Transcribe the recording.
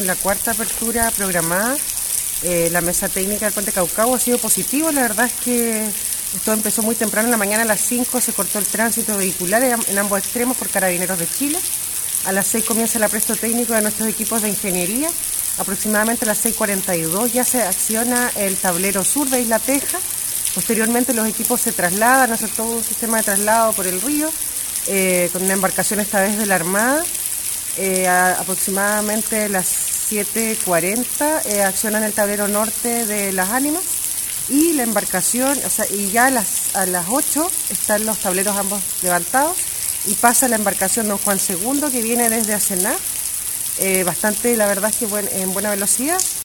en la cuarta apertura programada. La mesa técnica del Puente Caucahue ha sido positivo. La verdad es que esto empezó muy temprano en la mañana. A las 5 se cortó el tránsito vehicular en ambos extremos por Carabineros de Chile. A las 6 comienza el apresto técnico de nuestros equipos de ingeniería. Aproximadamente a las 6:42 ya se acciona el tablero sur de Isla Teja. Posteriormente los equipos se trasladan, hacer todo un sistema de traslado por el río, con una embarcación esta vez de la Armada. Aproximadamente a las 7:40 accionan el tablero norte de Las Ánimas y la embarcación, y ya a las 8 están los tableros ambos levantados y pasa la embarcación Don Juan II que viene desde Asená, bastante, la verdad es que en buena velocidad.